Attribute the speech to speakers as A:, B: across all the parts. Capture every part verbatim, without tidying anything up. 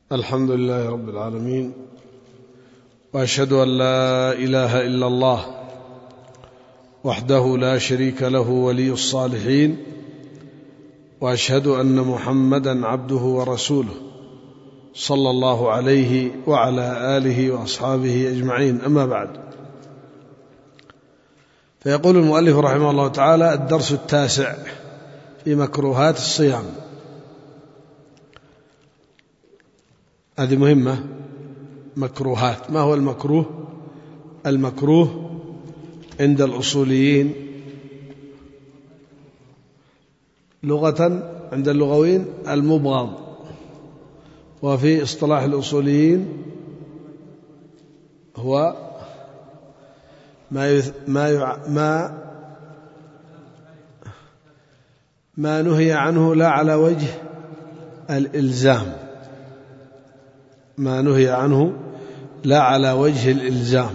A: الحمد لله رب العالمين، وأشهد أن لا إله إلا الله وحده لا شريك له ولي الصالحين، وأشهد أن محمدا عبده ورسوله صلى الله عليه وعلى آله وأصحابه أجمعين. أما بعد، فيقول المؤلف رحمه الله تعالى: الدرس التاسع في مكروهات الصيام. هذه مهمة. مكروهات، ما هو المكروه؟ المكروه عند الأصوليين لغة، عند اللغويين المبغض، وفي اصطلاح الأصوليين هو ما يث... ما يع... ما ما نهي عنه لا على وجه الإلزام، ما نهي عنه لا على وجه الإلزام،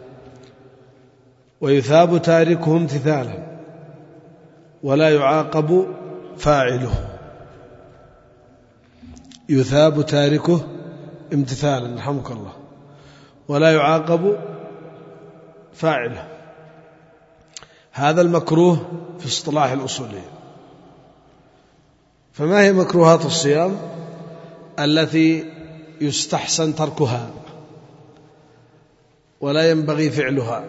A: ويثاب تاركه امتثالا ولا يعاقب فاعله. يثاب تاركه امتثالا، رحمك الله، ولا يعاقب فاعله. هذا المكروه في اصطلاح الأصوليين. فما هي مكروهات الصيام التي يستحسن تركها ولا ينبغي فعلها؟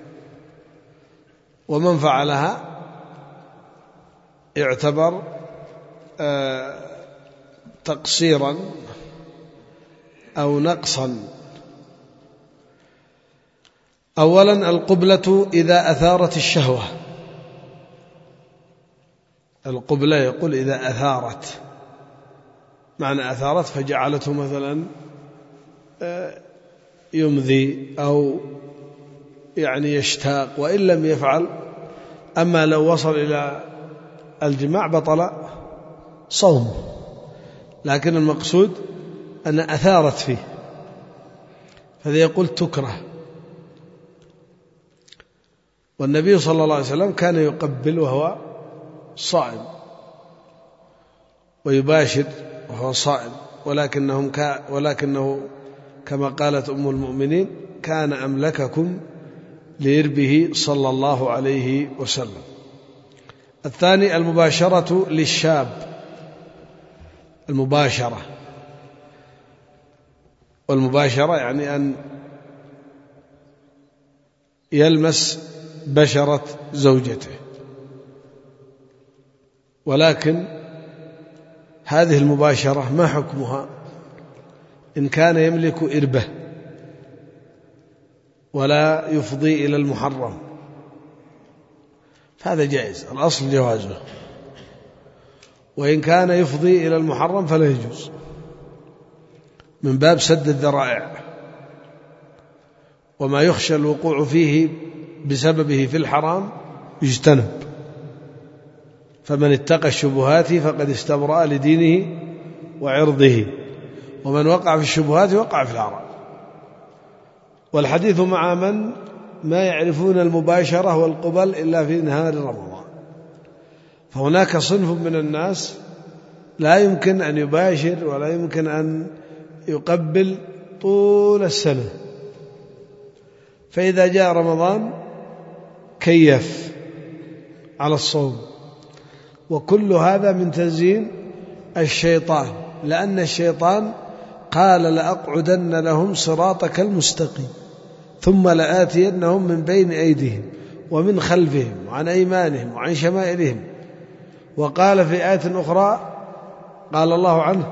A: ومن فعلها يعتبر تقصيرا أو نقصا. أولا، القبلة إذا أثارت الشهوة. القبلة يقول إذا أثارت، معنى أثارت فجعلته مثلا يمذي أو يعني يشتاق، وإن لم يفعل. أما لو وصل إلى الجماع بطل صومه، لكن المقصود أن أثارت فيه، فذا يقول تكره. والنبي صلى الله عليه وسلم كان يقبل وهو صائم، ويباشر وهو صائم، ولكنهم ك... ولكنه كما قالت أم المؤمنين: كان أملككم لإربه صلى الله عليه وسلم. الثاني، المباشرة للشاب. المباشرة، والمباشرة يعني أن يلمس بشرة زوجته، ولكن هذه المباشرة ما حكمها؟ إن كان يملك إربة ولا يفضي إلى المحرم فهذا جائز، الأصل جوازه. وإن كان يفضي إلى المحرم فلا يجوز، من باب سد الذرائع، وما يخشى الوقوع فيه بسببه في الحرام يجتنب. فمن اتقى الشبهات فقد استبرأ لدينه وعرضه، ومن وقع في الشبهات وقع في الحرام. والحديث مع من ما يعرفون المباشرة والقبل إلا في نهار رمضان. فهناك صنف من الناس لا يمكن أن يباشر ولا يمكن أن يقبل طول السنة، فإذا جاء رمضان كيف على الصوم. وكل هذا من تزيين الشيطان، لأن الشيطان قال: لأقعدن لهم صراطك المستقيم ثم لآتينهم من بين أيديهم ومن خلفهم وعن أيمانهم وعن شمائلهم. وقال في آية أخرى قال الله عنه: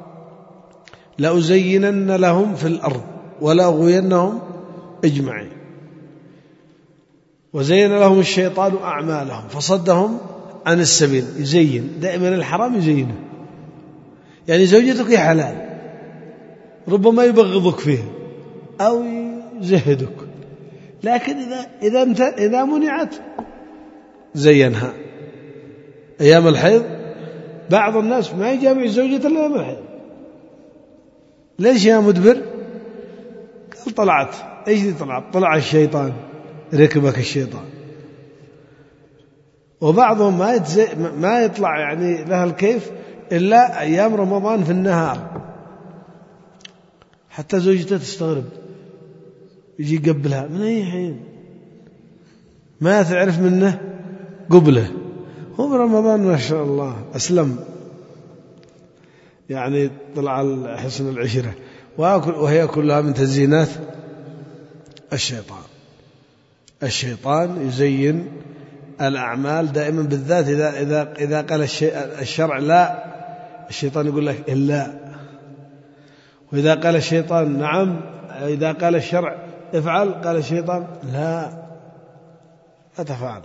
A: لأزينن لهم في الأرض ولأغوينهم أجمعين. وزين لهم الشيطان أعمالهم فصدهم عن السبيل. يزين دائما الحرام، يزينه. يعني زوجتك حلال، ربما يبغضك فيه أو يزهدك، لكن إذا إذا إذا منعت زينها. أيام الحيض بعض الناس ما يجامع زوجته إلا أيام الحيض. ليش يا مدبر؟ قال طلعت. إيش دي طلعت؟ طلع الشيطان، ركبك الشيطان. وبعضهم ما يتزي... ما يطلع يعني لها الكيف إلا أيام رمضان في النهار، حتى زوجته تستغرب، يجي يقبلها من أي حين، ما تعرف منه قبله. هو برمضان ما شاء الله أسلم، يعني طلع حسن العشرة، وهي كلها من تزيينات الشيطان. الشيطان يزين الأعمال دائما، بالذات إذا إذا إذا قال الشرع لا، الشيطان يقول لك إلا، وإذا قال الشيطان نعم، إذا قال الشرع افعل، قال الشيطان لا لا تفعل.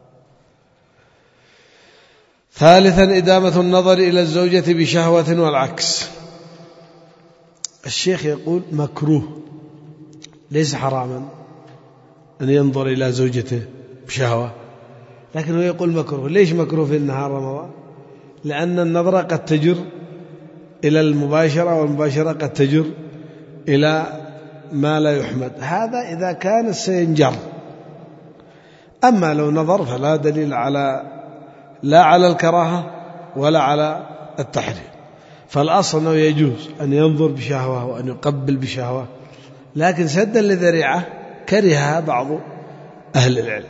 A: ثالثا إدامة النظر إلى الزوجة بشهوة والعكس. الشيخ يقول مكروه، ليس حراما أن ينظر إلى زوجته بشهوة، لكنه يقول مكروه. ليش مكروه في النهار رمضان؟ لأن النظرة قد تجر إلى المباشرة، والمباشرة قد تجر إلى ما لا يحمد. هذا إذا كان سينجر. أما لو نظر فلا دليل على لا على الكراهة ولا على التحريم. فالأصل أنه يجوز أن ينظر بشهوة وأن يقبل بشهوة، لكن سدا لذريعة كرهها بعض أهل العلم.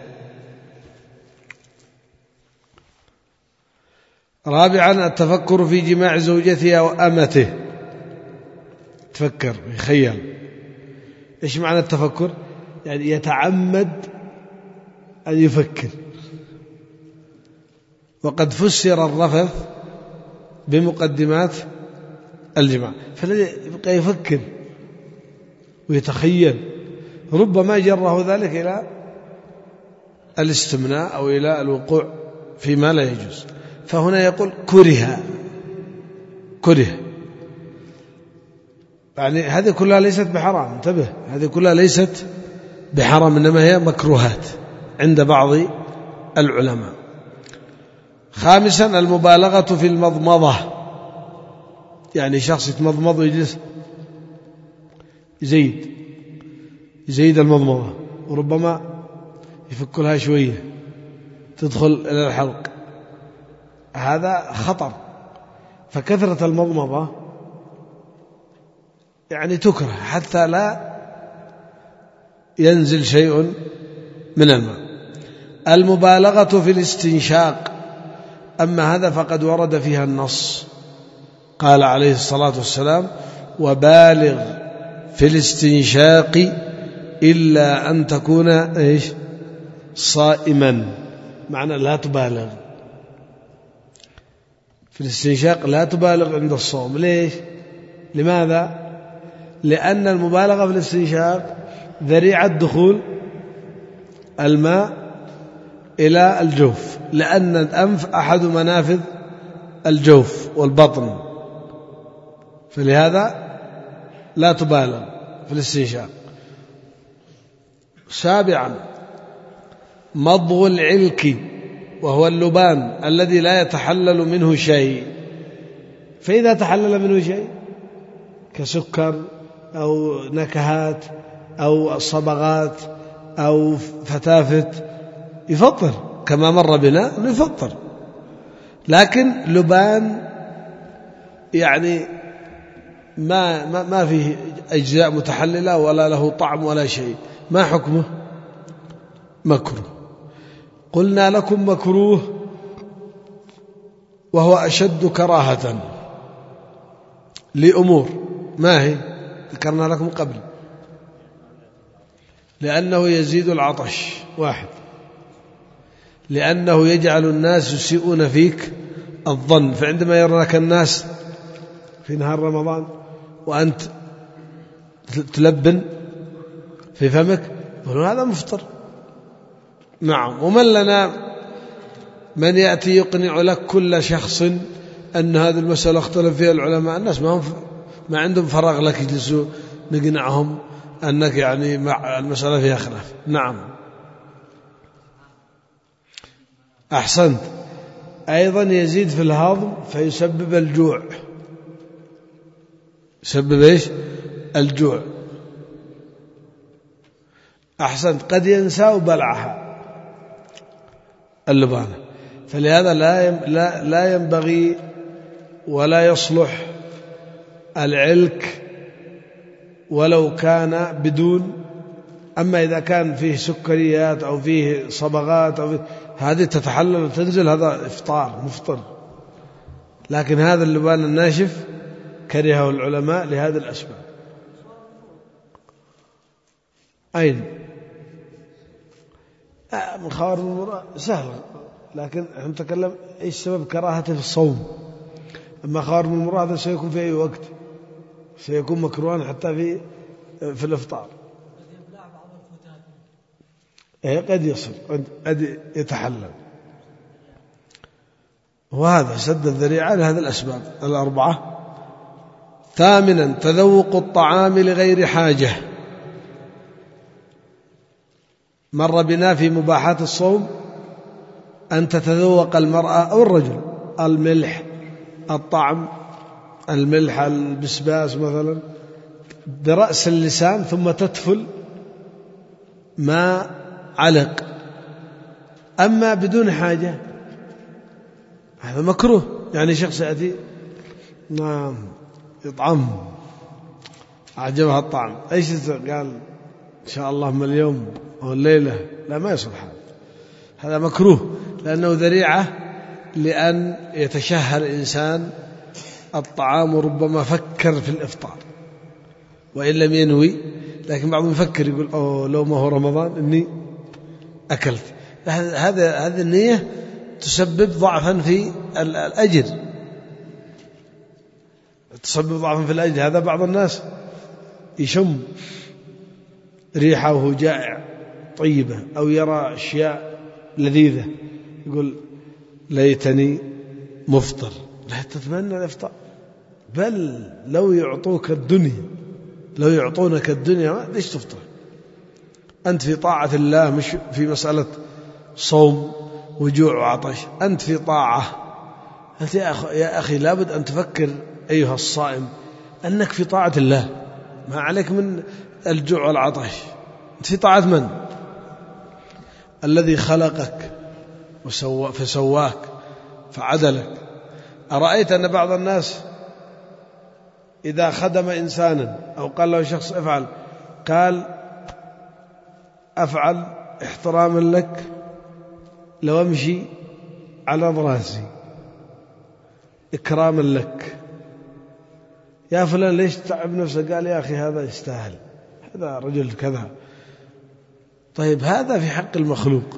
A: رابعا التفكر في جماع زوجته أو أمته. تفكر، يخيل. إيش معنى التفكر؟ يعني يتعمد أن يفكر. وقد فسر الرفث بمقدمات الجماع، فالذي يبقى يفكر ويتخيل، ربما جره ذلك إلى الاستمناء أو إلى الوقوع فيما لا يجوز. فهنا يقول كره كره يعني هذه كلها ليست بحرام، انتبه، هذه كلها ليست بحرام، إنما هي مكروهات عند بعض العلماء. خامسا المبالغة في المضمضة، يعني شخص يتمضمض ويجلس يزيد يزيد المضمضة، وربما يفك لها شوية تدخل إلى الحلق، هذا خطر. فكثرة المضمضة يعني تكره حتى لا ينزل شيء من الماء. المبالغة في الاستنشاق، أما هذا فقد ورد فيها النص، قال عليه الصلاة والسلام وبالغ في الاستنشاق إلا أن تكون إيش صائما، معنى لا تبالغ في الاستنشاق، لا تبالغ عند الصوم. ليش؟ لماذا؟ لأن المبالغة في الاستنشاق ذريعة دخول الماء إلى الجوف، لأن الأنف أحد منافذ الجوف والبطن، فلهذا لا تبالغ في الاستنشاق. سابعا مضغ العلك، وهو اللبان الذي لا يتحلل منه شيء. فإذا تحلل منه شيء كسكر أو نكهات أو صبغات أو فتافت يفطر، كما مر بنا يفطر. لكن لبان يعني ما ما ما فيه أجزاء متحللة ولا له طعم ولا شيء، ما حكمه؟ مكروه. قلنا لكم مكروه وهو أشد كراهة لأمور، ما هي؟ ذكرنا لكم قبل. لأنه يزيد العطش، واحد، لأنه يجعل الناس يسيئون فيك الظن، فعندما يراك الناس في نهار رمضان وأنت تلبن في فمك يقولون هذا مفطر. نعم. ومن لنا من يأتي يقنع لك كل شخص أن هذه المسألة اختلف فيها العلماء، الناس ما, ما عندهم فراغ لك يجلسوا نقنعهم أنك يعني مع المسألة فيها خلاف. نعم أحسنت. أيضا يزيد في الهضم فيسبب الجوع، يسبب إيش؟ الجوع. أحسنت. قد ينسى بلعها اللبانة، فلهذا لا لا لا ينبغي ولا يصلح العلك ولو كان بدون. أما إذا كان فيه سكريات أو فيه صبغات أو فيه هذه تتحلل وتنزل، هذا إفطار مفطر. لكن هذا اللبان الناشف كرهه العلماء لهذه الأسباب. أين؟ آه من خوارم المروءة سهل، لكن نحن نتكلم إيش سبب كراهته في الصوم. أما خوارم المروءة هذا سيكون في أي وقت، سيكون مكروها حتى في في الإفطار. إيه قد يصل، قد يتحلل. وهذا سد الذريعة لهذه الأسباب الأربعة. ثامنا تذوق الطعام لغير حاجة. مر بنا في مباحات الصوم أن تتذوق المرأة أو الرجل الملح، الطعم، الملح، البسباس مثلا برأس اللسان، ثم تتفل ما علق. أما بدون حاجة هذا مكروه. يعني شخص يأتي نعم يطعم، أعجبها الطعم، أيش قال إن شاء الله من اليوم أو الليلة، لا ما يصلح هذا. هذا مكروه لأنه ذريعة لأن يتشهى الإنسان الطعام، وربما فكر في الإفطار وإن لم ينوي، لكن بعضهم يفكر يقول أوه لو ما هو رمضان إني أكلت. هذا هذه النية تسبب ضعفا في الأجر، تسبب ضعفا في الأجر. هذا بعض الناس يشم ريحة وهو جائع طيبة، أو يرى أشياء لذيذة يقول ليتني مفطر. لا تتمنى الإفطار، بل لو يعطوك الدنيا، لو يعطونك الدنيا ليش تفطر؟ أنت في طاعة الله، مش في مسألة صوم وجوع وعطش. أنت في طاعة. أنت يا أخي لابد أن تفكر أيها الصائم أنك في طاعة الله، ما عليك من الجوع والعطش. أنت في طاعة من؟ الذي خلقك وسوا فسواك فعدلك. أرأيت أن بعض الناس إذا خدم إنسانا أو قال له شخص افعل، قال أفعل احتراما لك لو أمشي على ضراسي إكراما لك. يا فلان ليش تعب نفسك؟ قال يا أخي هذا يستاهل، هذا رجل كذا. طيب هذا في حق المخلوق،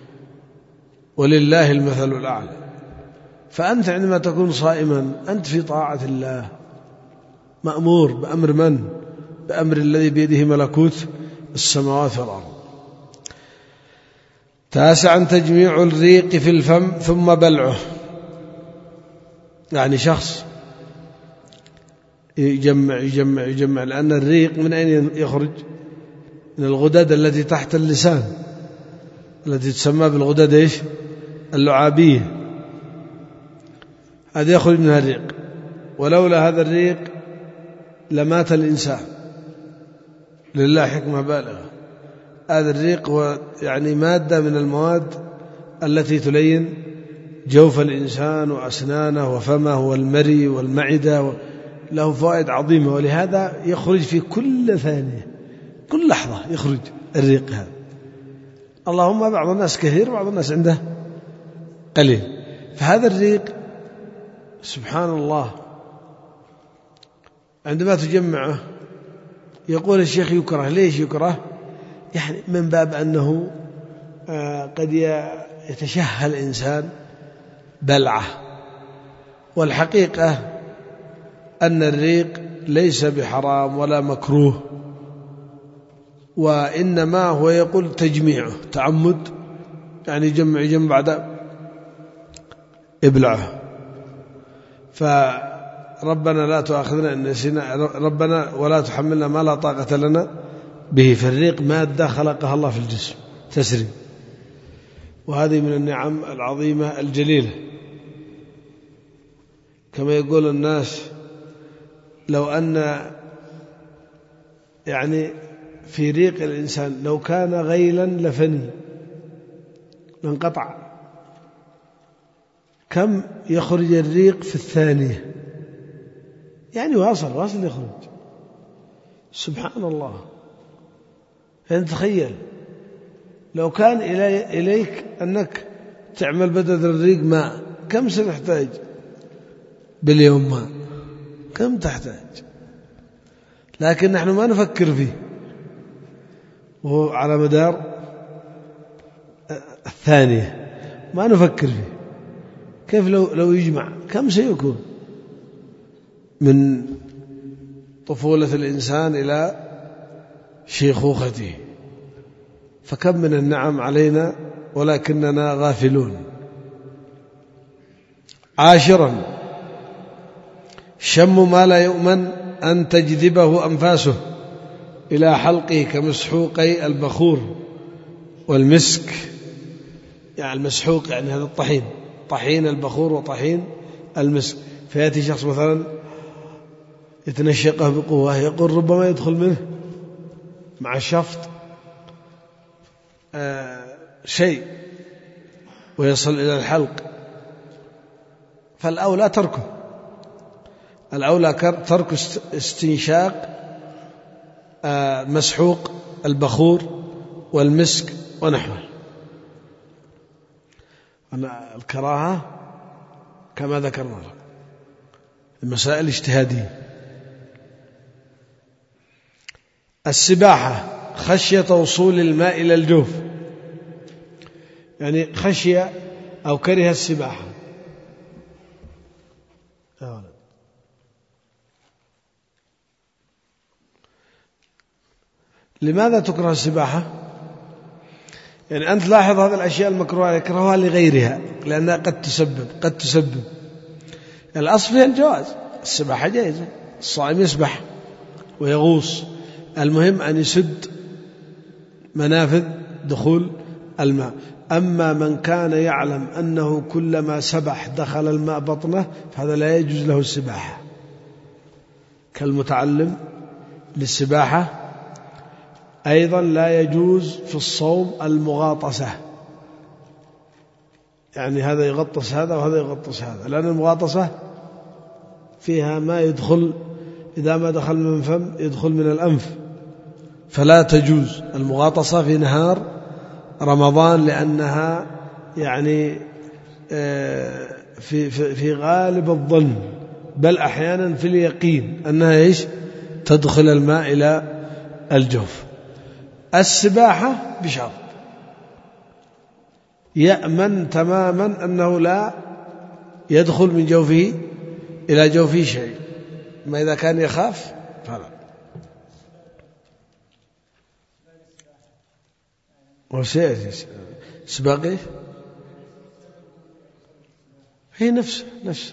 A: ولله المثل الأعلى. فأنت عندما تكون صائما أنت في طاعة الله، مأمور بأمر من؟ بأمر الذي بيده ملكوت السماوات والأرض. تاسعا تجميع الريق في الفم ثم بلعه. يعني شخص يجمع يجمع يجمع، لأن الريق من أين يخرج؟ من الغدد التي تحت اللسان، التي تسمى بالغدد إيش؟ اللعابية. هذا يخرج منها الريق، ولولا هذا الريق لمات الإنسان. لله حكمة بالغة. هذا الريق هو يعني مادة من المواد التي تلين جوف الإنسان وأسنانه وفمه والمري والمعدة، له فوائد عظيمة، ولهذا يخرج في كل ثانية، كل لحظة يخرج الريق هذا. اللهم بعض الناس كثير وبعض الناس عنده قليل. فهذا الريق سبحان الله عندما تجمعه يقول الشيخ يكره. ليش يكره؟ يعني من باب أنه قد يتشهى الإنسان بلعه. والحقيقة أن الريق ليس بحرام ولا مكروه، وإنما هو يقول تجميعه تعمد، يعني جمع جمع بعد ابلعه. فربنا لا تؤاخذنا إن نسينا، ربنا ولا تحملنا ما لا طاقة لنا به. فالريق مادة خلقها الله في الجسم تسري، وهذه من النعم العظيمة الجليلة. كما يقول الناس لو أن يعني في ريق الإنسان لو كان غيلا لفني لانقطع. كم يخرج الريق في الثانية؟ يعني واصل واصل يخرج. سبحان الله. أنت تخيل لو كان إليك أنك تعمل بدل الريق ماء، كم سنحتاج باليوم ماء؟ كم تحتاج؟ لكن نحن ما نفكر فيه، وهو على مدار الثانية ما نفكر فيه. كيف لو لو يجمع كم سيكون من طفولة الإنسان إلى شيخوخته؟ فكم من النعم علينا ولكننا غافلون. عاشرا، شم ما لا يؤمن أن تجذبه أنفاسه إلى حلقه كمسحوقي البخور والمسك. يعني المسحوق يعني هذا الطحين، طحين البخور وطحين المسك. فيأتي شخص مثلا يتنشقه بقوة، يقول ربما يدخل منه مع الشفط آه شيء ويصل إلى الحلق، فالأولى تركه، الأولى ترك استنشاق آه مسحوق البخور والمسك ونحوه. الكراهة كما ذكرنا المسائل اجتهادية. السباحة خشية وصول الماء إلى الجوف، يعني خشية أو كره السباحة. لماذا تكره السباحة؟ يعني أنت لاحظ هذه الأشياء المكروهة يكرهها لغيرها لأنها قد تسبب قد تسبب الأصل فيها الجواز، السباحة جائزة، الصائم يسبح ويغوص، المهم أن يسد منافذ دخول الماء. أما من كان يعلم أنه كلما سبح دخل الماء بطنه فهذا لا يجوز له السباحة، كالمتعلم للسباحة. أيضا لا يجوز في الصوم المغاطسة، يعني هذا يغطس هذا وهذا يغطس هذا، لأن المغاطسة فيها ما يدخل، إذا ما دخل من فم يدخل من الأنف، فلا تجوز المغاطسة في نهار رمضان، لأنها يعني في في غالب الظن بل أحيانا في اليقين أنها إيش تدخل الماء إلى الجوف. السباحة بشرط يأمن تماما أنه لا يدخل من جوفه إلى جوفه شيء، ما إذا كان يخاف فلا. وسيأتي سباقه هي نفس نفس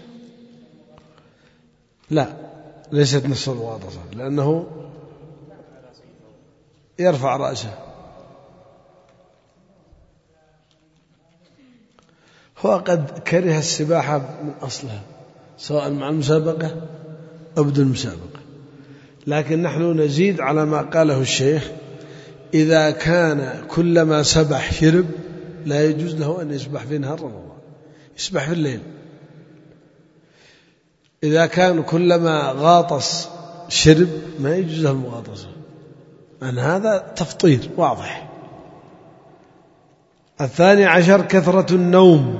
A: لا ليست نفس الواضحة، لأنه يرفع رأسه. هو قد كره السباحة من أصلها سواء مع المسابقة أو بدون مسابقة، لكن نحن نزيد على ما قاله الشيخ: إذا كان كلما سبح شرب لا يجوز له أن يسبح في نهار رمضان، يسبح في الليل. إذا كان كلما غاطس شرب ما يجوز له المغاطسة، أن هذا تفطير واضح. الثاني عشر كثرة النوم،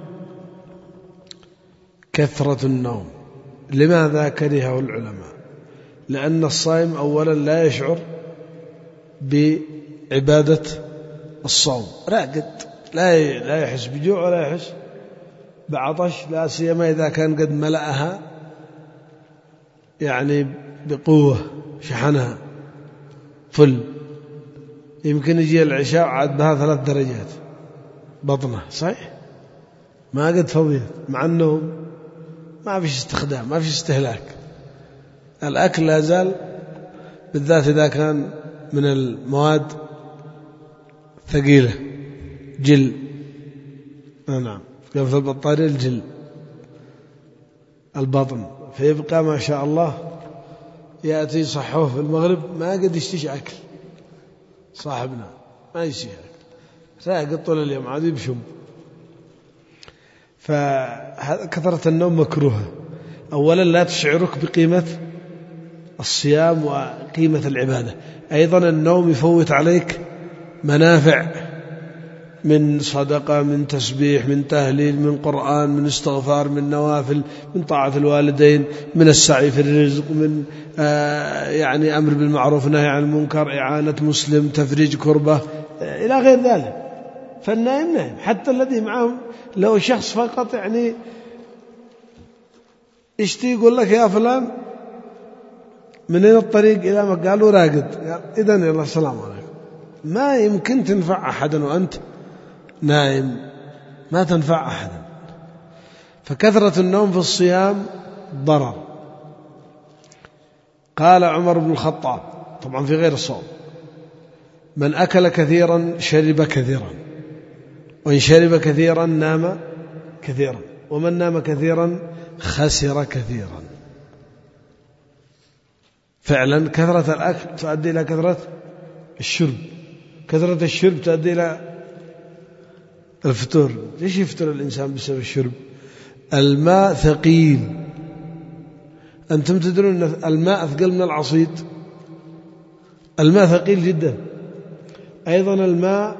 A: كثرة النوم. لماذا كرهه العلماء؟ لأن الصائم أولا لا يشعر بعبادة الصوم، راقد، لا لا يحس بجوع ولا يحس بعطش، لا سيما إذا كان قد ملأها يعني بقوة شحنها فل، يمكن يجي العشاء عاد بها ثلاث درجات بطنه، صحيح ما قد فضيت، مع أنه ما فيش استخدام، ما فيش استهلاك، الأكل لا زال، بالذات إذا كان من المواد ثقيلة جل، نعم كان في البطارية الجل البطن، فيبقى ما شاء الله يأتي صحوه في المغرب ما قد يشتشي أكل، صاحبنا ما يشتشي أكل، راقد طول اليوم عاد يبشم. فكثرة النوم مكروهة، أولا لا تشعرك بقيمة الصيام وقيمة العبادة. أيضا النوم يفوت عليك منافع من صدقة، من تسبيح، من تهليل، من قرآن، من استغفار، من نوافل، من طاعة الوالدين، من السعي في الرزق، من آه يعني أمر بالمعروف نهي عن المنكر، إعانة مسلم، تفريج كربة، آه إلى غير ذلك. فالنائم نائم. حتى الذي معهم لو شخص فقط يعني اشتي يقول لك يا فلان منين الطريق إلى ما قالوا راقد، إذن يلا السلام عليكم. ما يمكن تنفع أحدا وأنت نائم، ما تنفع أحدا. فكثرة النوم في الصيام ضرر. قال عمر بن الخطاب طبعا في غير الصوم: من أكل كثيرا شرب كثيرا، وإن شرب كثيرا نام كثيرا، ومن نام كثيرا خسر كثيرا. فعلا كثرة الأكل تؤدي إلى كثرة الشرب، كثرة الشرب تؤدي إلى الفطور. ليش يفطر الإنسان بسبب الشرب؟ الماء ثقيل. أنتم تدرون أن الماء أثقل من العصيد؟ الماء ثقيل جدا. أيضا الماء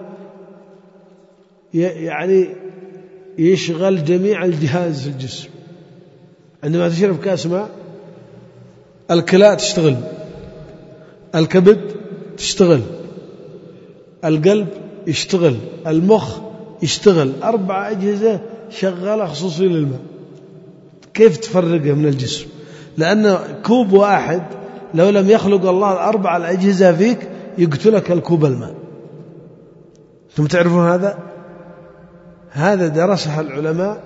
A: يعني يشغل جميع الجهاز في الجسم. عندما تشرب كاس ماء الكلى تشتغل، الكبد تشتغل، القلب يشتغل، المخ يشتغل، أربع أجهزة شغالة خصوصي للماء. كيف تفرقه من الجسم؟ لأن كوب واحد لو لم يخلق الله الأربع الأجهزة فيك يقتلك الكوب الماء. ثم تعرفون هذا؟ هذا درسها العلماء،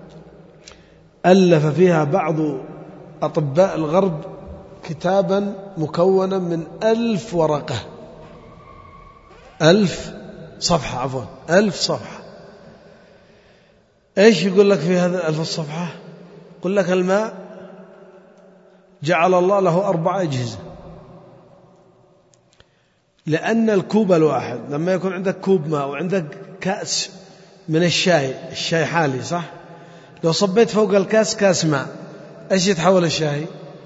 A: ألف فيها بعض أطباء الغرب كتابا مكونا من ألف ورقة، ألف صفحة عفوا ألف صفحة. إيش يقول لك في هذا ألف الصفحة؟ يقول لك الماء جعل الله له أربع أجهزة، لأن الكوب الواحد لما يكون عندك كوب ماء وعندك كأس من الشاي، الشاي حالي صح؟ لو صبيت فوق الكاس كاس ماء إيش يتحول الشاي؟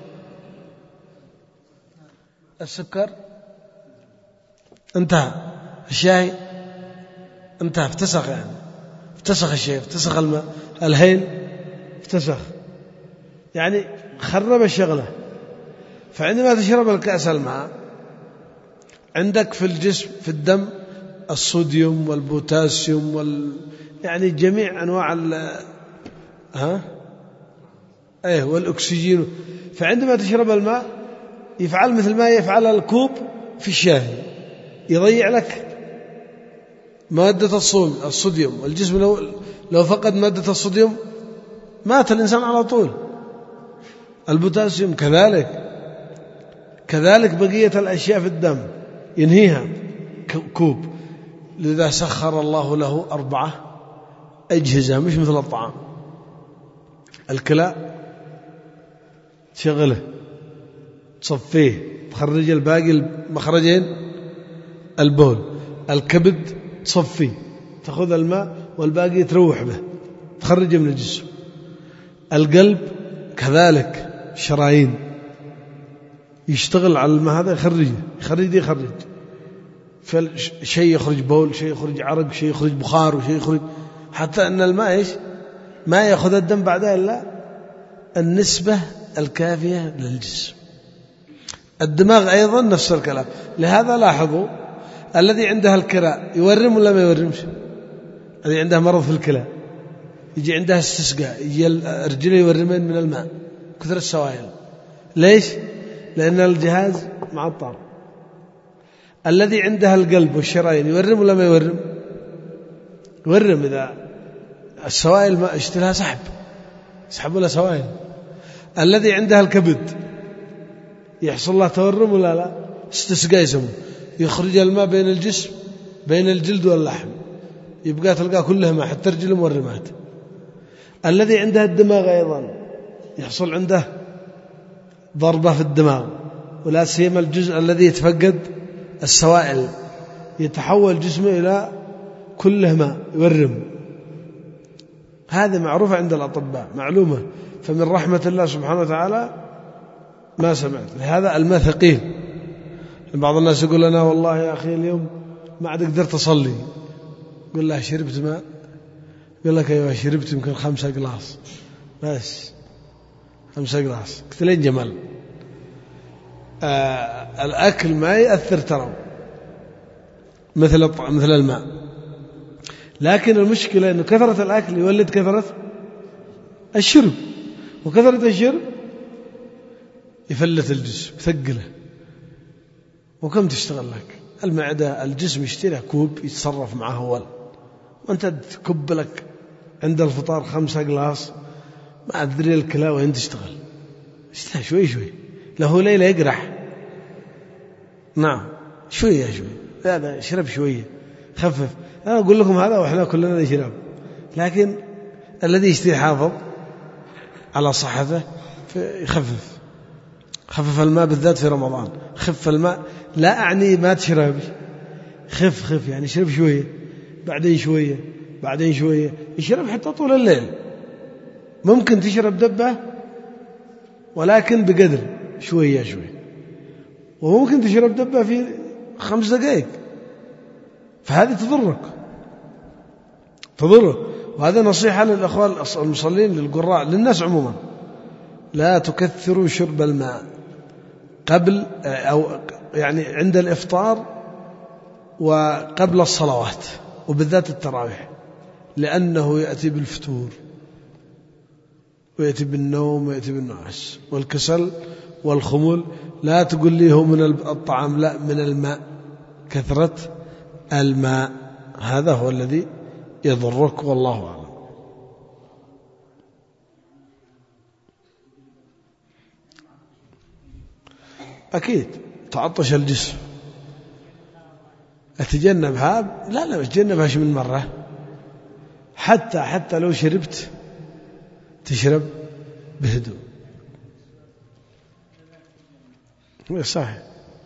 A: السكر انتهى، الشاي انتهى، افتسخ، يعني افتسخ الشاي، افتسخ الماء، الهيل افتسخ، يعني خرب الشغلة. فعندما تشرب الكأس الماء عندك في الجسم في الدم الصوديوم والبوتاسيوم وال يعني جميع أنواع ال ها ايه والأكسجين. فعندما تشرب الماء يفعل مثل ما يفعل الكوب في الشاي، يضيع لك مادة الصوم الصوديوم. والجسم لو لو فقد مادة الصوديوم مات الإنسان على طول. البوتاسيوم كذلك، كذلك بقية الأشياء في الدم ينهيها كوب. لذا سخر الله له أربعة أجهزة مش مثل الطعام. الكلى تشغله تصفيه تخرج الباقي المخرجين البول، الكبد تصفيه تأخذ الماء والباقي تروح به تخرجه من الجسم، القلب كذلك شرايين يشتغل على الماء هذا يخرجه يخرج يخرج فشيء يخرج بول، شيء يخرج عرق، شيء يخرج بخار، وشيء يخرج، حتى أن الماء إيش ما يأخذ الدم بعدها إلا النسبة الكافية للجسم. الدماغ أيضا نفس الكلام. لهذا لاحظوا الذي عنده الكلى يورم ولا ما يورمش؟ الذي عنده مرض في الكلى يجي عنده استسقاء، يجي رجله يورمين من الماء كثر السوائل. ليش؟ لأن الجهاز معطر. الذي عنده القلب والشرايين يورم ولا ما يورم؟ يورم. إذا السوائل ما اشتلها سحب سحب ولا سوائل. الذي عنده الكبد يحصل له تورم ولا لا؟ استسقاء يسمونه، يخرج الماء بين الجسم بين الجلد واللحم، يبقى تلقاه كلها ماء حتى رجله مورمات. الذي عنده الدماغ أيضا يحصل عنده ضربة في الدماغ، ولا سيما الجزء الذي يتفقد السوائل يتحول جسمه إلى كله ماء يورم. هذا معروف عند الأطباء معلومة. فمن رحمة الله سبحانه وتعالى ما سمعت. لهذا الماء ثقيل. بعض الناس يقول لنا والله يا أخي اليوم ما عاد قدرت أصلي. قل له شربت ماء؟ يقول لك أيوة شربت يمكن خمسة قلاص بس، خمسة قلاص. قلت لين جمال. آه الأكل ما يأثر ترى مثل مثل الماء، لكن المشكلة إنه كثرة الأكل يولد كثرة الشرب، وكثرة الشرب يفلت الجسم ثقله. وكم تشتغل لك المعدة؟ الجسم يشتري كوب يتصرف معه أول، وأنت تكب لك عند الفطار خمسة قلاص، ما أدري الكلى وين تشتغل. اشتغل شوي شوي، له ليلة يقرح. نعم شوية شوي، هذا شرب شوية خفف. أنا أقول لكم هذا وإحنا كلنا نشرب، لكن الذي يشتري يحافظ على صحته يخفف. خفف الماء بالذات في رمضان. خف الماء لا أعني ما تشرب، خف خف يعني شرب شوية بعدين شوية بعدين شوية، يشرب حتى طول الليل. ممكن تشرب دبة ولكن بقدر شوية شوية، وممكن تشرب دبة في خمس دقائق، فهذه تضرك تضرك. وهذا نصيحة للأخوان المصلين للقراء للناس عموما، لا تكثروا شرب الماء قبل أو يعني عند الإفطار وقبل الصلوات، وبالذات التراويح، لأنه يأتي بالفتور ويأتي بالنوم ويأتي بالنعاس والكسل والخمول. لا تقول لي هو من الطعام، لا، من الماء. كثرة الماء هذا هو الذي يضرك، والله أعلم. أكيد تعطش الجسم، أتجنبها؟ لا لا، أتجنبها من مرة. حتى حتى لو شربت تشرب بهدوء. صحيح.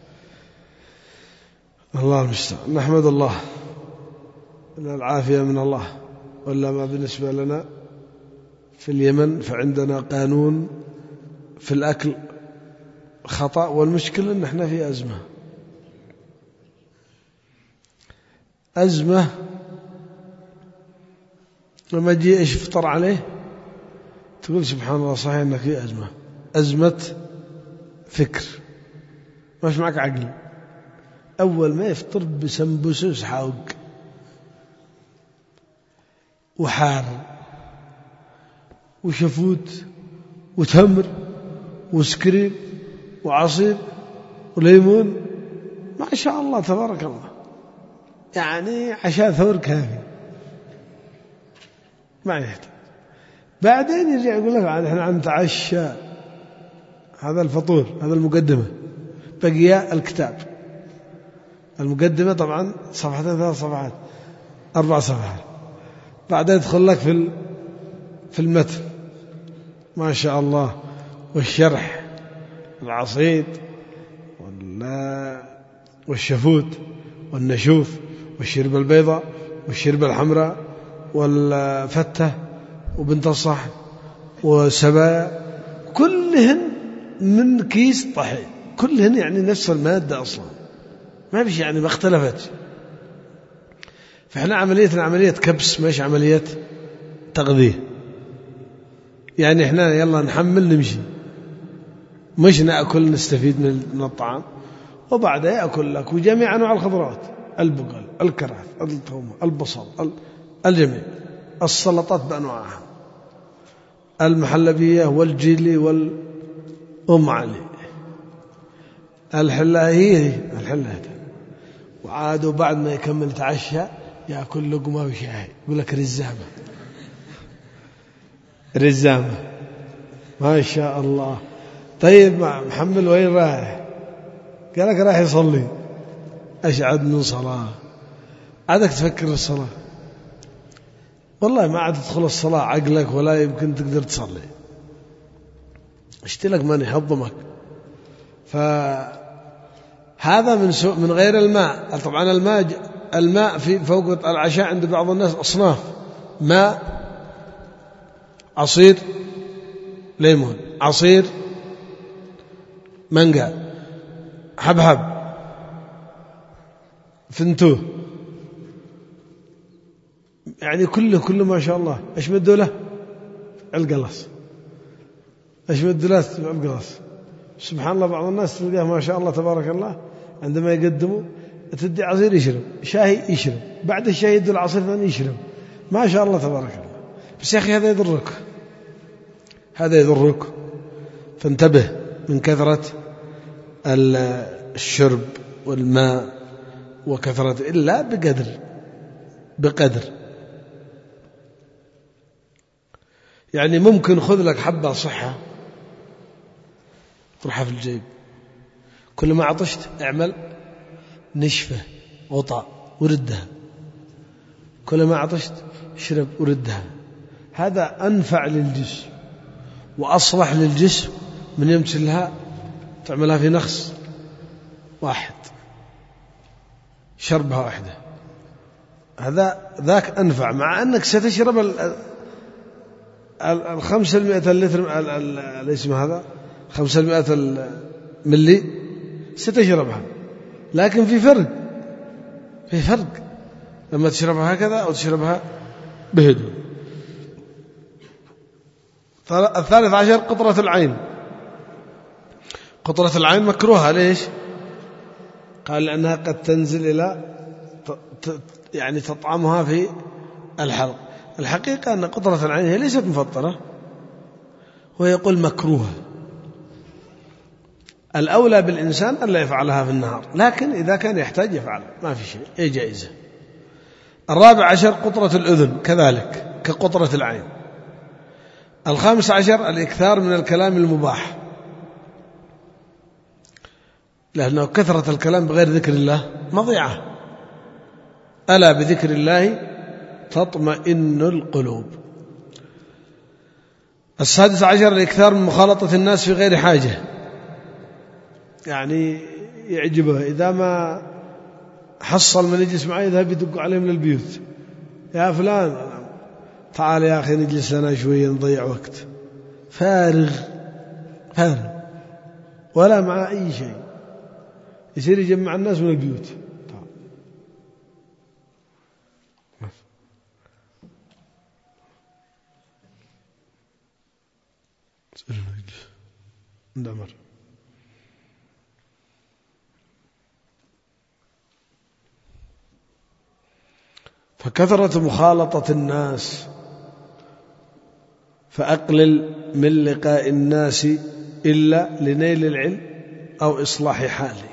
A: الله المستعان. نحمد الله إن العافية من الله. ولا ما بالنسبة لنا في اليمن فعندنا قانون في الأكل خطأ، والمشكلة إن احنا في أزمة أزمة لما تجي إيش فطر عليه تقول سبحان الله، صحيح إنك في أزمة أزمة فكر، ماش معك عقل. أول ما يفطر بسمبوسة حاوق وحار وشفوت وتمر وسكريم وعصير وليمون، ما شاء الله تبارك الله، يعني عشاء ثور كافي ما يحتاج. بعدين يرجع يقول لك احنا نتعشى، هذا الفطور، هذا المقدمة، بقي الكتاب. المقدمة طبعا صفحتين ثلاث صفحات أربع صفحات، بعدين يدخل لك في في المتن ما شاء الله، والشرح، العصيد والشفوت والنشوف والشرب البيضاء والشرب الحمراء والفتة وبنت الصحن والسبايا، كلهن من كيس طحين، كلهن يعني نفس المادة أصلا، ما فيش يعني ما اختلفت. فإحنا عمليتنا عملية كبس، مش عملية تغذية. يعني إحنا يلا نحمل نمشي، مش نأكل نستفيد من الطعام، وبعدها يأكل لك وجميع أنواع الخضروات، البقل، الكرات، الثوم، البصل، الجميع، السلطات بأنواعها، المحلبية والجيلي والأم علي، الحلاهية الحلاهية. وعادوا بعد ما يكمل تعشى يأكل لقمة وشاي، يقول لك رزامة رزامة ما شاء الله. طيب محمل وين رايح؟ قال لك رايح يصلي. أشعد من صلاة، عادك تفكر في الصلاة؟ والله ما عاد تدخل الصلاة عقلك ولا يمكن تقدر تصلي، اشتلك من يحضمك. فهذا من سوء من غير الماء. طبعا الماء الماء في فوق العشاء عند بعض الناس أصناف: ماء، عصير ليمون، عصير مانجا، حبحب، فنتوه، يعني كله كله ما شاء الله. ايش مدوا له؟ القلص. ايش مدوا له؟ القلص. سبحان الله، بعض الناس تلقاه ما شاء الله تبارك الله عندما يقدموا تدي عصير يشرب، شاي يشرب، بعد الشاي يدوا العصير ثاني يشرب، ما شاء الله تبارك الله. بس يا أخي هذا يضرك، هذا يضرك، فانتبه من كثرة الشرب والماء وكثرة، إلا بقدر بقدر. يعني ممكن خذ لك حبة صحة تروحها في الجيب، كل ما عطشت اعمل نشفة غطاء وردها، كل ما عطشت اشرب وردها. هذا أنفع للجسم وأصلح للجسم من يمثلها تعملها في نخس واحد، شربها واحدة، هذا ذاك أنفع، مع أنك ستشرب الخمسة المئة اللتر اللي اسمه هذا خمسة المئة الملي ستشربها، لكن في فرق، في فرق لما تشربها هكذا أو تشربها بهدوء. الثالث عشر قطرة العين. قطرة العين مكروهة، ليش؟ قال لأنها قد تنزل إلى يعني تطعمها في الحلق. الحقيقة أن قطرة العين هي ليست مفطرة، ويقول مكروهة. الأولى بالإنسان ألا يفعلها في النهار، لكن إذا كان يحتاج يفعل، ما في شيء، أي جائزة. الرابع عشر قطرة الأذن، كذلك كقطرة العين. الخامس عشر الإكثار من الكلام المباح، لأنه كثرة الكلام بغير ذكر الله مضيعة. ألا بذكر الله تطمئن القلوب. السادس عشر الإكثار من مخالطة الناس في غير حاجة، يعني يعجبه إذا ما حصل من يجلس معي يذهب يدق عليهم للبيوت، يا فلان تعال يا أخي نجلس لنا شوية نضيع وقت. فارغ فارغ ولا مع أي شيء، يصير يجمع الناس من البيوت. ندمر. فكثرة مخالطة الناس، فأقلل من لقاء الناس إلا لنيل العلم أو إصلاح حاله.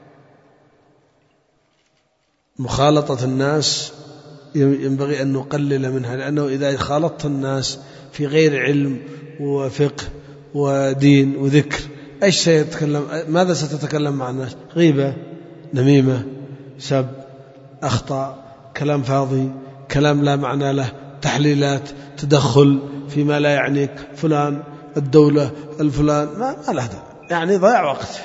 A: مخالطة الناس ينبغي أن نقلل منها، لأنه إذا خالطت الناس في غير علم وفقه ودين وذكر، إيش سيتكلم؟ ماذا ستتكلم مع الناس؟ غيبة، نميمة، سب، أخطاء، كلام فاضي، كلام لا معنى له، تحليلات، تدخل فيما لا يعنيك، فلان الدولة الفلان، ما, ما له داعي، يعني ضيع وقت.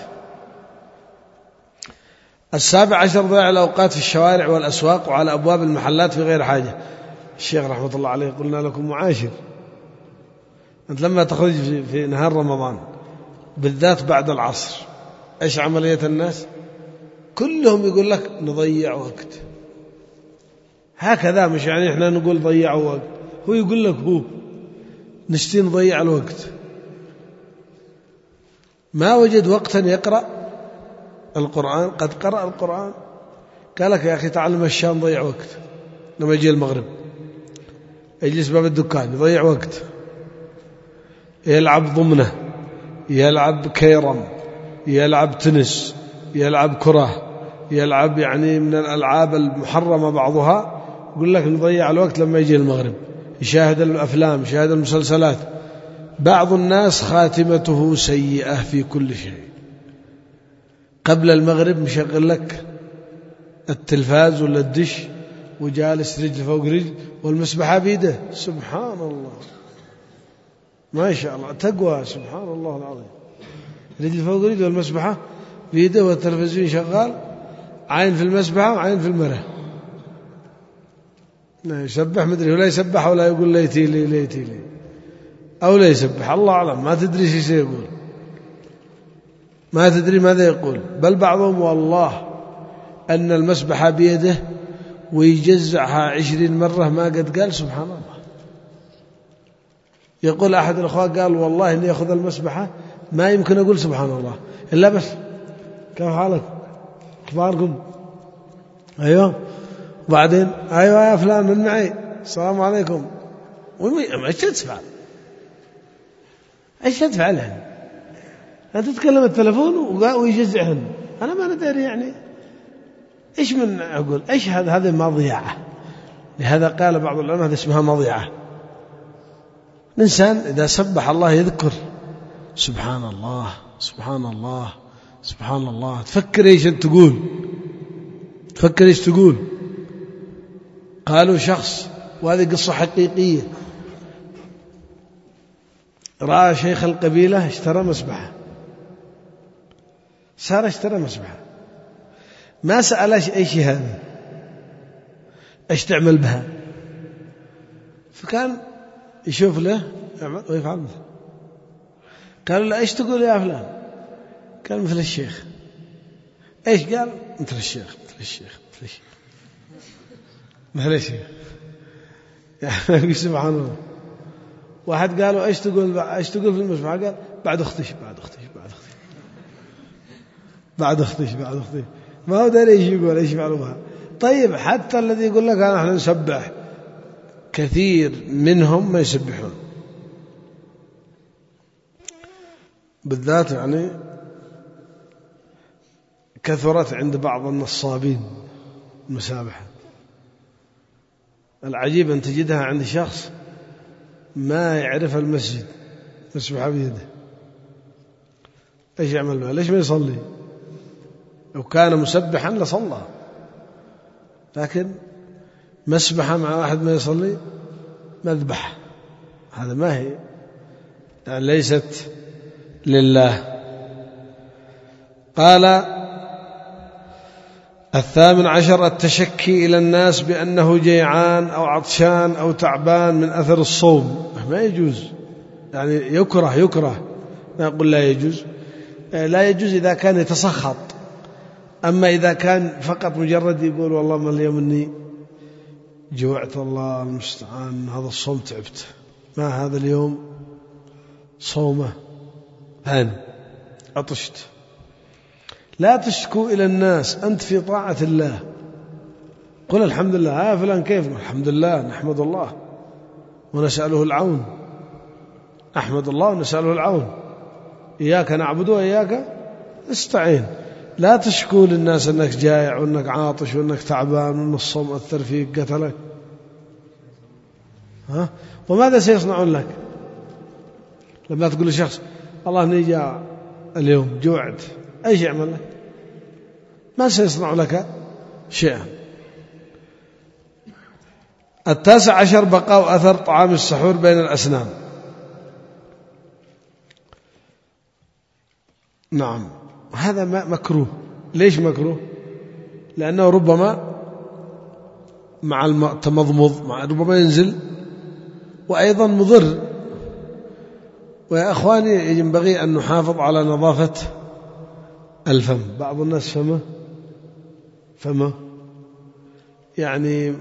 A: السابع عشر ضياع الأوقات في الشوارع والأسواق وعلى أبواب المحلات في غير حاجة. الشيخ رحمة الله عليه قلنا لكم معاشر، أنت لما تخرج في نهار رمضان بالذات بعد العصر، إيش عملية الناس؟ كلهم يقول لك نضيع وقت، هكذا، مش يعني إحنا نقول ضيعوا وقت، هو يقول لك هو نشتي نضيع الوقت. ما وجد وقتا يقرأ القرآن، قد قرأ القرآن، قال لك يا أخي تعلم الشام ضيع وقت، لما يجي المغرب يجلس باب الدكان يضيع وقت، يلعب ضمنه، يلعب كيرم، يلعب تنس، يلعب كرة، يلعب يعني من الألعاب المحرمة بعضها، يقول لك نضيع الوقت لما يجي المغرب، يشاهد الأفلام، يشاهد المسلسلات. بعض الناس خاتمته سيئة في كل شيء، قبل المغرب مشغل لك التلفاز ولا الدش وجالس رجل فوق رجل والمسبحة بيده، سبحان الله ما شاء الله تقوى، سبحان الله العظيم، رجل فوق رجل والمسبحة بيده والتلفزيون شغال، عين في المسبحة وعين في المرة، يسبح مدري ولا يسبح ولا يقول ليتي لي ليتي لي أو لا يسبح، الله أعلم، ما تدري شيء سيقول. ما تدري ماذا يقول. بل بعضهم والله أن المسبحة بيده ويجزعها عشرين مرة ما قد قال سبحان الله. يقول أحد الأخوة قال والله إني أخذ المسبحة ما يمكن أقول سبحان الله إلا بس كيف حالك أخباركم أيوه وبعدين أيوه يا فلان من معي السلام عليكم ايش تفعل ايش تفعل يعني أنت تتكلم التلفون ويجزعهن أنا ما ندري يعني إيش من أقول إيش هذا هذه مضيعة. لهذا قال بعض العلماء هذا اسمها مضيعة. الإنسان إذا سبح الله يذكر سبحان الله سبحان الله سبحان الله تفكر إيش تقول تفكر إيش تقول. قالوا شخص وهذه قصة حقيقية رأى شيخ القبيلة اشترى مسبحة صار اشترى مسبحة ما سأل ايش هذا ايش تعمل بها فكان يشوف له ويفعل مثل. قالوا له ايش تقول يا فلان قال مثل الشيخ. ايش قال مثل الشيخ مثل الشيخ مثل الشيخ مثل الشيخ يعني سبحان الله. واحد قالوا ايش تقول ايش تقول في المسبحة قال بعد اختش بعد اختش بعد اختش بعد اختش بعد اختش ما هو داري ايش يقول ايش يفعلوا بها. طيب حتى الذي يقول لك انا احنا نسبح كثير منهم ما يسبحون بالذات يعني كثرت عند بعض النصابين المسابحة. العجيب أن تجدها عند شخص ما يعرف المسجد مسبحة بيده ايش يعمل بها ليش ما يصلي لو كان مسبحا لصلى لكن مسبحة مع واحد ما يصلي مذبح هذا ما هي يعني ليست لله. قال الثامن عشر التشكي إلى الناس بأنه جيعان أو عطشان أو تعبان من أثر الصوم ما يجوز يعني يكره يكره ما أقول لا يجوز لا يجوز إذا كان يتسخط. أما إذا كان فقط مجرد يقول والله ما اليوم إني جوعت الله المستعان هذا الصوم تعبت ما هذا اليوم صومه هان عطشت لا تشكو إلى الناس أنت في طاعة الله قل الحمد لله ها فلان كيف الحمد لله نحمد الله ونسأله العون أحمد الله ونسأله العون إياك نعبد وإياك نستعين. لا تشكو للناس أنك جائع وأنك عاطش وأنك تعبان وأن الصوم أثر فيك قتلك ها وماذا سيصنعون لك لما تقول لشخص الله إني جاء اليوم جوعت أيش يعمل لك ما سيصنع لك شيئا. التاسع عشر بقاء أثر طعام السحور بين الأسنان. نعم هذا مكروه. ليش مكروه لأنه ربما مع التمضمض مع ربما ينزل وأيضا مضر. ويا أخواني ينبغي أن نحافظ على نظافة الفم. بعض الناس فمه فمه يعني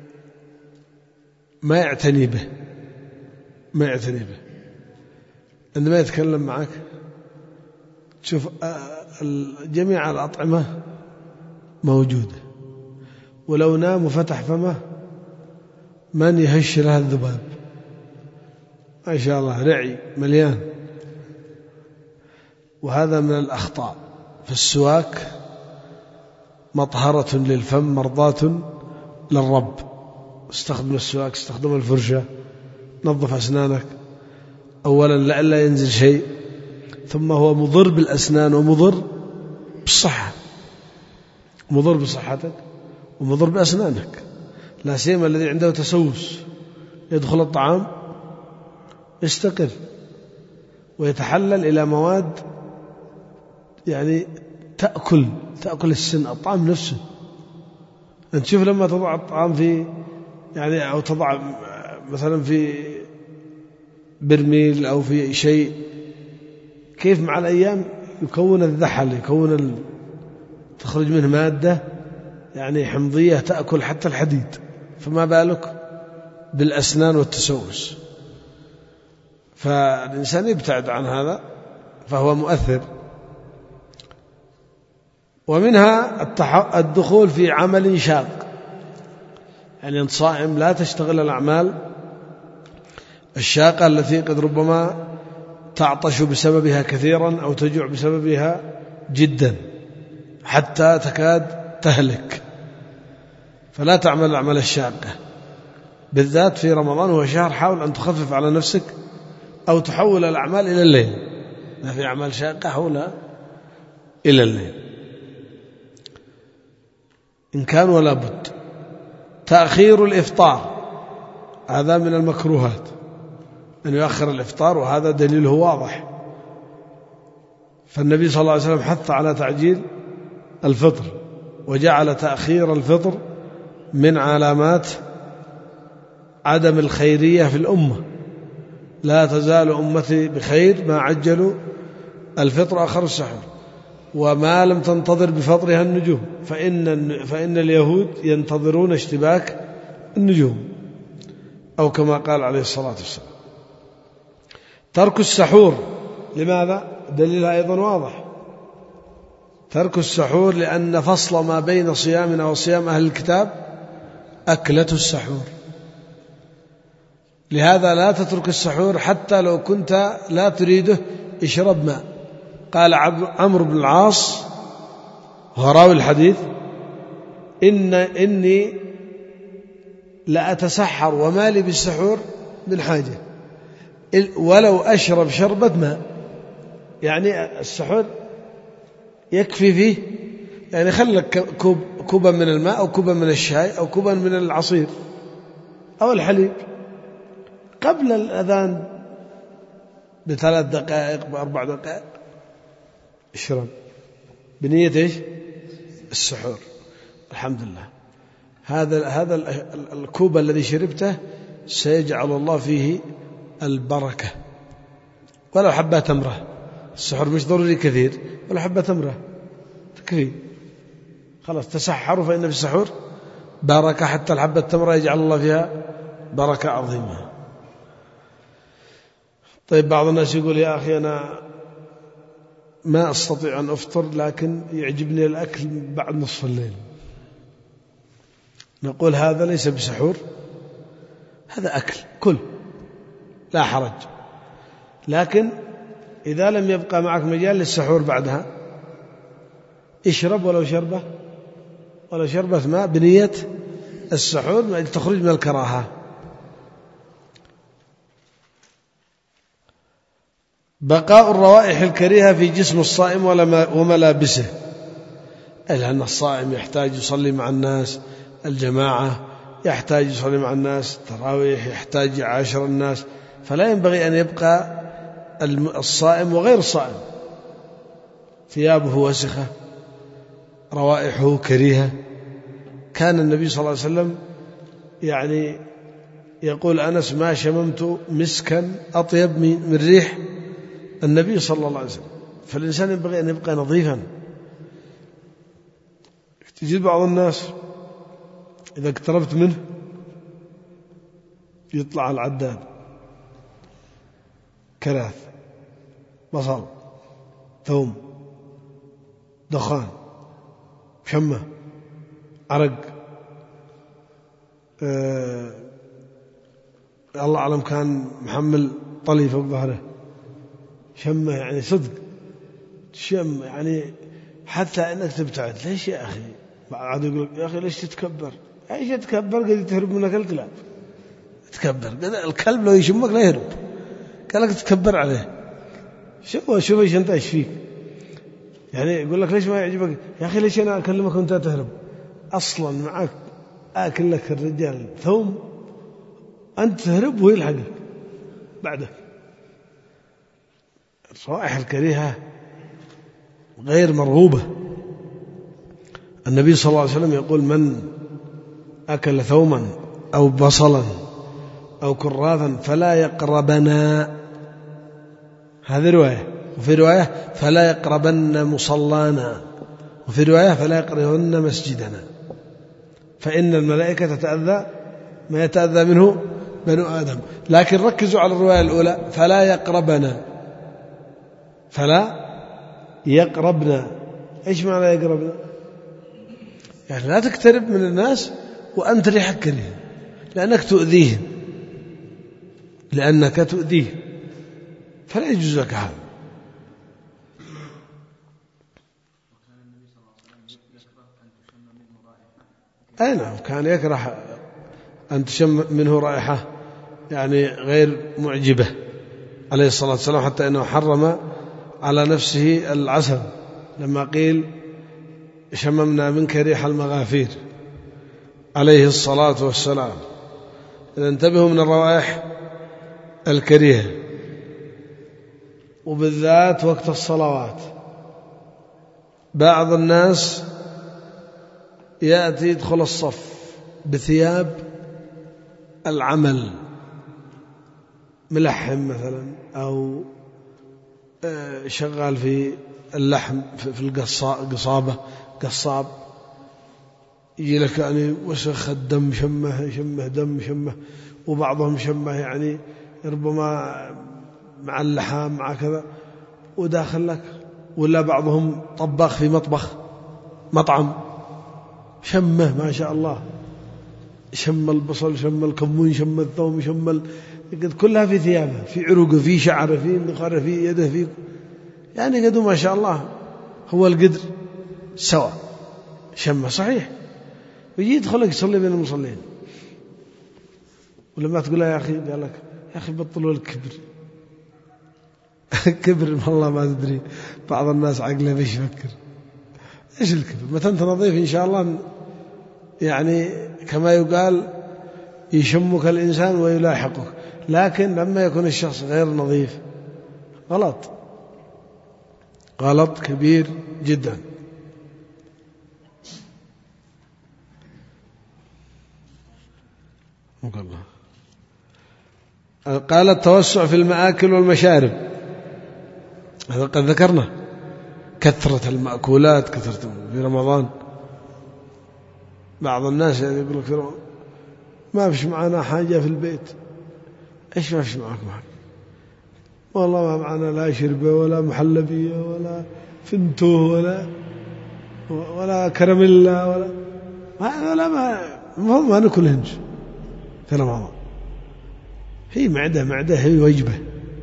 A: ما يعتني به ما يعتني به عندما يتكلم معك تشوف جميع الأطعمة موجودة ولو نام وفتح فمه من يهش لها الذباب ما شاء الله رعي مليان. وهذا من الأخطاء. في السواك مطهرة للفم مرضاة للرب. استخدم السواك استخدم الفرشة نظف أسنانك أولا لئلا ينزل شيء ثم هو مضر بالأسنان ومضر بالصحة مضر بصحتك ومضر بأسنانك لا سيما الذي عنده تسوس يدخل الطعام يستقر ويتحلل إلى مواد يعني تأكل تأكل السن الطعام نفسه. أنت شوف لما تضع الطعام في يعني أو تضع مثلا في برميل أو في شيء كيف مع الأيام يكون الذحل، يكون ال... تخرج منه مادة يعني حمضية تأكل حتى الحديد، فما بالك بالأسنان والتسوس. فالإنسان يبتعد عن هذا فهو مؤثر. ومنها الدخول في عمل شاق، يعني أنت صائم لا تشتغل الأعمال الشاقة التي قد ربما تعطش بسببها كثيرا أو تجوع بسببها جدا حتى تكاد تهلك، فلا تعمل الأعمال الشاقة بالذات في رمضان، هو شهر حاول أن تخفف على نفسك أو تحول الأعمال إلى الليل، ما في أعمال شاقة حولها إلى الليل إن كان ولا بد. تأخير الإفطار هذا من المكروهات، أن يؤخر الإفطار، وهذا دليله واضح، فالنبي صلى الله عليه وسلم حث على تعجيل الفطر وجعل تأخير الفطر من علامات عدم الخيرية في الأمة. لا تزال أمتي بخير ما عجلوا الفطر أخر السحور وما لم تنتظر بفطرها النجوم، فإن, فإن اليهود ينتظرون اشتباك النجوم، أو كما قال عليه الصلاة والسلام. ترك السحور لماذا؟ دليلها أيضا واضح، ترك السحور لأن فصل ما بين صيامنا وصيام أهل الكتاب أكلة السحور، لهذا لا تترك السحور حتى لو كنت لا تريده، اشرب ماء. قال عمرو بن العاص هو راوي الحديث: إن إني لأتسحر وما لي بالسحور من حاجة ولو أشرب شربة ماء. يعني السحور يكفي فيه، يعني خلك كوب كوبا من الماء أو كوبا من الشاي أو كوبا من العصير أو الحليب قبل الأذان بثلاث دقائق بأربع دقائق، اشرب بنية إيش؟ السحور. الحمد لله، هذا هذا الكوب الذي شربته سيجعل الله فيه البركة، ولو حبة تمرة. السحور مش ضروري كثير، ولو حبة تمرة تكفي، خلاص تسحروا فإن في السحور بركة، حتى الحبة التمرة يجعل الله فيها بركة عظيمة. طيب بعض الناس يقول: يا أخي أنا ما أستطيع أن أفطر لكن يعجبني الأكل بعد نصف الليل. نقول هذا ليس بسحور، هذا أكل، كل لا حرج، لكن إذا لم يبقى معك مجال للسحور بعدها اشرب ولو شربة ولو شربة ماء بنية السحور تخرج من الكراهة. بقاء الروائح الكريهة في جسم الصائم وملابسه، لأن الصائم يحتاج يصلي مع الناس الجماعة، يحتاج يصلي مع الناس التراويح، يحتاج يعاشر الناس، فلا ينبغي أن يبقى الصائم وغير الصائم ثيابه وسخة، روائحه كريهة. كان النبي صلى الله عليه وسلم يعني يقول أنس: ما شممت مسكا أطيب من ريح النبي صلى الله عليه وسلم. فالإنسان ينبغي أن يبقى نظيفا. تجد بعض الناس إذا اقتربت منه يطلع العداد: كراث، بصل، ثوم، دخان، شمة، عرق، آه الله أعلم كان محمل طلي فوق ظهره، شمة يعني صدق شم، يعني حتى أنك تبتعد. ليش يا أخي؟ بعد يقول: يا أخي ليش تتكبر؟ ايش تتكبر؟ قد تهرب منك الكلاب. تكبر الكلب لو يشمك لا يهرب، قال لك تتكبر عليه. شوف شوف ايش انت ايش فيك، يعني يقول لك ليش ما يعجبك؟ يا أخي ليش أنا أكلمك وأنت تهرب؟ أصلا معك آكل لك الرجال ثوم، أنت تهرب ويلحقك بعده. الروائح الكريهة غير مرغوبة. النبي صلى الله عليه وسلم يقول: من أكل ثوما أو بصلا أو كراثا فلا يقربنا. هذه رواية وفي رواية فلا يقربن مصلانا، وفي رواية فلا يقربن مسجدنا، فإن الملائكة تتأذى ما يتأذى منه بنو آدم. لكن ركزوا على الرواية الأولى فلا يقربنا، فلا يقربنا. إيش معنى يقربنا؟ يعني لا تقترب من الناس وأنت ريحك كريه، لأنك تؤذيهم لأنك تؤذيهم فلا يجوز لك هذا. أي نعم، كان يكره أن تشم منه رائحة يعني غير معجبة عليه الصلاة والسلام، حتى أنه حرم على نفسه العسل لما قيل شممنا منك ريح المغافير عليه الصلاة والسلام. إذا انتبهوا من الروائح الكريهة، وبالذات وقت الصلوات. بعض الناس يأتي يدخل الصف بثياب العمل، ملحم مثلا أو شغال في اللحم في القصابة قصاب، يجي لك يعني وسخ الدم شمه شمه دم شمه، وبعضهم شمه يعني ربما مع اللحام مع كذا وداخل لك، ولا بعضهم طباخ في مطبخ مطعم شمه ما شاء الله، شم البصل شم الكمون شم الثوم شم ال... كلها في ثيابه، في عروقه في شعره في نخره في يده في يعني قدوا ما شاء الله هو القدر سواء شمه صحيح، ويجي يدخلك يصلي بين المصلين، ولما تقول له يا أخي قال لك يا أخي بطلوا الكبر كبر والله ما تدري بعض الناس عقله بيش يفكر إيش الكبر؟ متى أنت نظيف إن شاء الله يعني كما يقال يشمك الإنسان ويلاحقك، لكن لما يكون الشخص غير نظيف غلط غلط كبير جدا. قال التوسع في المآكل والمشارب، هذا قد ذكرنا كثرة المأكولات كثرة في رمضان. بعض الناس يقول لك ما فيش معنا حاجة في البيت. إيش ما فيش معك معك؟ والله ما معنا لا شربة ولا محلبية ولا فنتوه ولا ولا كراميلا ولا ما ولا ما المفروض ما نأكل هنج في رمضان. هي معدة معدة هي وجبة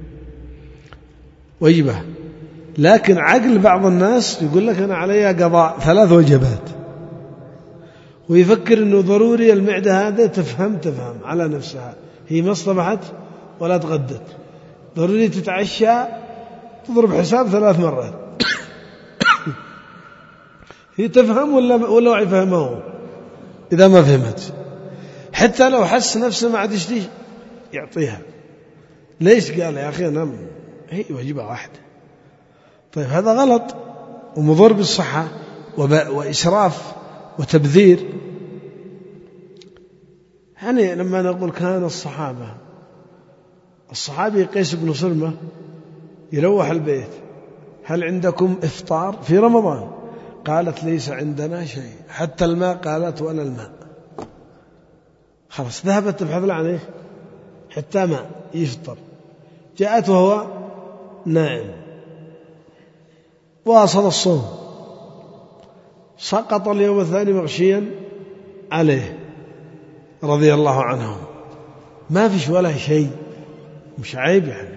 A: وجبة، لكن عقل بعض الناس يقول لك أنا علي قضاء ثلاث وجبات، ويفكر أنه ضروري المعدة هذا تفهم تفهم على نفسها، هي ما اصطبحت ولا تغدت، ضروري تتعشى تضرب حساب ثلاث مرات هي تفهم ولا ولا يفهمه؟ إذا ما فهمت حتى لو حس نفسه ما عاد يشتي يعطيها. ليش؟ قال يا أخي أنا هي وجبة واحدة. طيب هذا غلط ومضر بالصحة وإسراف وتبذير. يعني لما نقول كان الصحابة الصحابي قيس بن صلمة يروح البيت هل عندكم إفطار في رمضان؟ قالت ليس عندنا شيء حتى الماء. قالت وأنا الماء. خلاص ذهبت تبحث له عن إيه؟ حتى ماء يفطر. جاءت وهو نائم واصل الصوم، سقط اليوم الثاني مغشيا عليه رضي الله عنه، ما فيش ولا شيء، مش عيب يعني.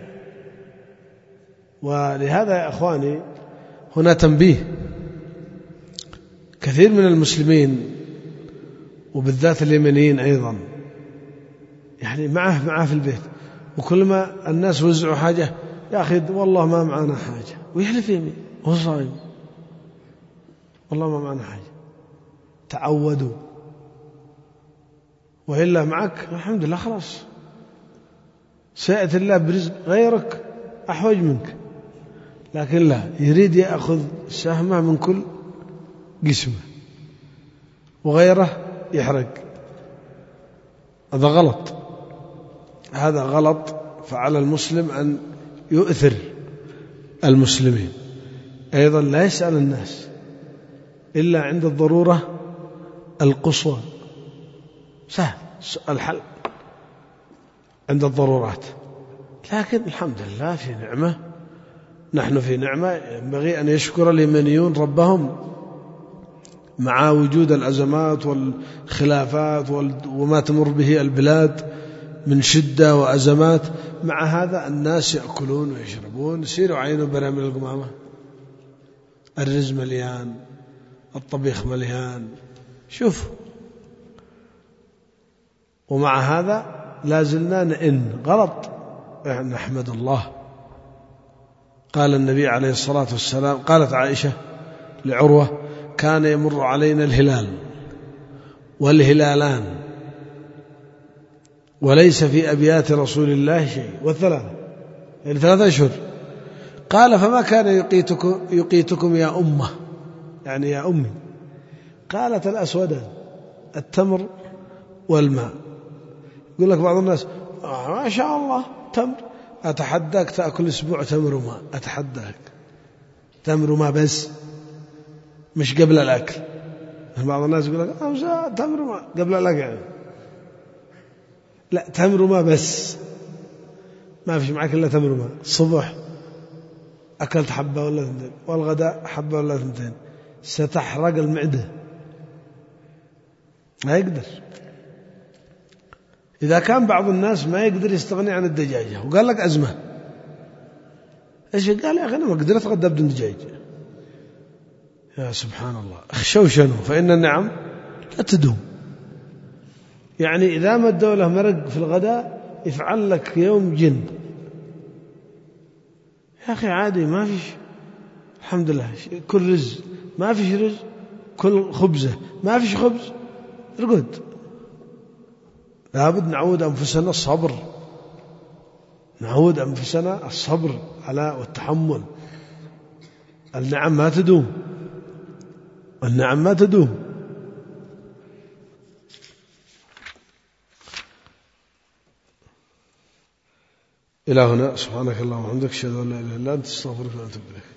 A: ولهذا يا أخواني هنا تنبيه، كثير من المسلمين وبالذات اليمنيين أيضا يعني معه معه في البيت، وكل ما الناس وزعوا حاجة يا أخي والله ما معنا حاجة، ويحلف يمين وهو صايم والله ما معنا حاجة. تعودوا، وإلا معك الحمد لله خلاص سيأتي الله برزق غيرك أحوج منك، لكن لا، يريد يأخذ سهمه من كل قسمه وغيره يحرق. هذا غلط، هذا غلط. فعلى المسلم أن يؤثر المسلمين. أيضا لا يسأل الناس إلا عند الضرورة القصوى، سهل الحل عند الضرورات، لكن الحمد لله في نعمة، نحن في نعمة ينبغي أن يشكر اليمنيون ربهم مع وجود الأزمات والخلافات وما تمر به البلاد من شدة وأزمات. مع هذا الناس يأكلون ويشربون، يصيروا عينهم برامل القمامة، الرز مليان، الطبيخ مليان، شوف. ومع هذا لا زلنا نئن، غلط، نحمد الله. قال النبي عليه الصلاة والسلام، قالت عائشة لعروة: كان يمر علينا الهلال والهلالان وليس في أبيات رسول الله شيء، والثلاثة يعني ثلاثة أشهر. قال: فما كان يقيتكم, يقيتكم يا أمة، يعني يا أمي؟ قالت: الأسودان، التمر والماء. يقول لك بعض الناس: آه ما شاء الله تمر، أتحداك تأكل أسبوع تمر وماء، أتحداك تمر وماء بس، مش قبل الأكل. بعض الناس يقول لك: آه تمر وماء قبل الأكل، يعني لا، تمر وماء بس، ما فيش معك إلا تمر وماء. الصبح أكلت حبة ولا ثنتين، والغداء حبة ولا ثنتين، ستحرق المعدة، ما يقدر. إذا كان بعض الناس ما يقدر يستغني عن الدجاجة وقال لك أزمة، إيش قال؟ يا أخي أنا ما قدرت أتغدى بدون دجاج. يا سبحان الله، اخشوشنوا فإن النعم لا تدوم. يعني إذا ما ادوا له مرق في الغداء يفعل لك يوم جن. يا أخي عادي، ما فيش، الحمد لله، كل رز، ما فيش رز، كل خبزة، ما فيش خبز، رقد. لابد نعود أنفسنا الصبر، نعود أنفسنا الصبر على والتحمل. النعم ما تدوم، النعم ما تدوم. إلى هنا، سبحانك اللهم وبحمدك، أشهد أن لا إله إلا أنت، أستغفرك وأتوب إليك.